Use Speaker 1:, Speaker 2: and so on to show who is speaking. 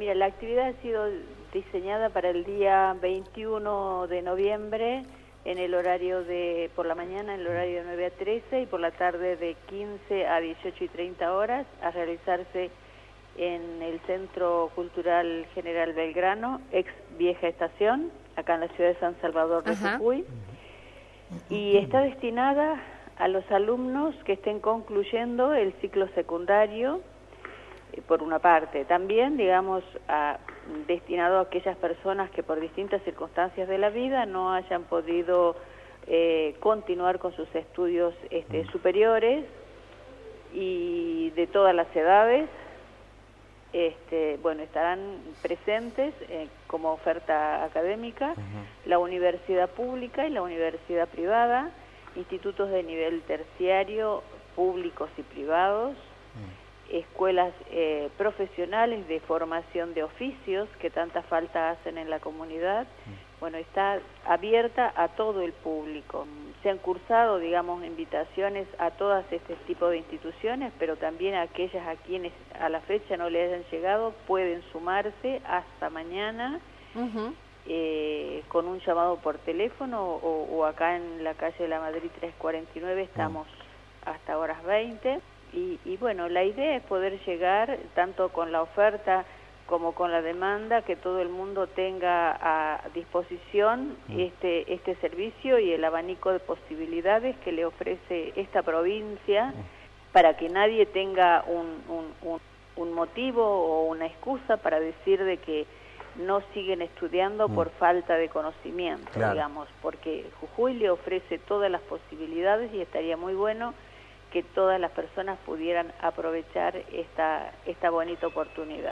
Speaker 1: Mira, la actividad ha sido diseñada para el día 21 de noviembre en el horario por la mañana en el horario de 9 a 13 y por la tarde de 15 a 18:30 horas, a realizarse en el Centro Cultural General Belgrano, ex Vieja Estación, acá en la ciudad de San Salvador de Jujuy, y está destinada a los alumnos que estén concluyendo el ciclo secundario, por una parte. También, digamos, destinado a aquellas personas que por distintas circunstancias de la vida no hayan podido continuar con sus estudios superiores, y de todas las edades. Bueno, estarán presentes como oferta académica la universidad pública y la universidad privada, institutos de nivel terciario públicos y privados, escuelas profesionales de formación de oficios que tanta falta hacen en la comunidad. Bueno, está abierta a todo el público. Se han cursado, digamos, invitaciones a todas este tipo de instituciones, pero también a aquellas a quienes a la fecha no les hayan llegado pueden sumarse hasta mañana con un llamado por teléfono o acá en la calle de la Madrid 349 estamos hasta horas 20. Y bueno, la idea es poder llegar tanto con la oferta como con la demanda, que todo el mundo tenga a disposición este servicio y el abanico de posibilidades que le ofrece esta provincia, para que nadie tenga un motivo o una excusa para decir de que no siguen estudiando por falta de conocimiento, digamos, porque Jujuy le ofrece todas las posibilidades y estaría muy bueno que todas las personas pudieran aprovechar esta bonita oportunidad.